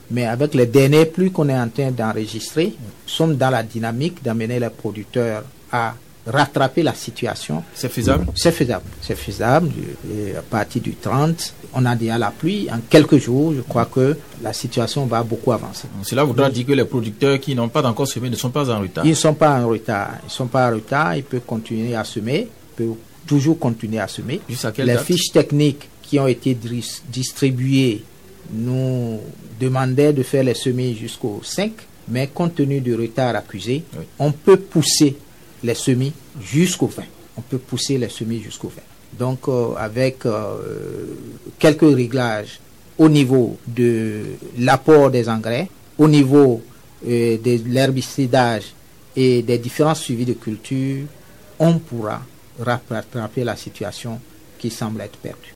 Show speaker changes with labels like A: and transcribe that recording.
A: Mais avec les derniers pluies qu'on est en train d'enregistrer, nous sommes dans la dynamique d'amener les producteurs à rattraper la situation.
B: C'est faisable?
A: C'est faisable. C'est faisable. Et à partir du 30, on a déjà la pluie. En quelques jours, je crois que la situation va beaucoup avancer.
B: Cela voudra dire que les producteurs qui n'ont pas encore semé ne sont pas en retard?
A: Ils ne sont pas en retard. Ils ne sont pas en retard. Ils peuvent continuer à semer. Ils peuvent toujours continuer à semer.
B: Jusqu'à quelle
A: Les
B: date?
A: fiches techniques qui ont été distribuées nous demandaient de faire les semis jusqu'au 5. Mais compte tenu du retard accusé, on peut pousser les semis jusqu'au 20. On peut pousser les semis jusqu'au 20. Donc, avec quelques réglages au niveau de l'apport des engrais, au niveau de l'herbicidage et des différents suivis de culture, on pourra rattraper la situation qui semble être perdue.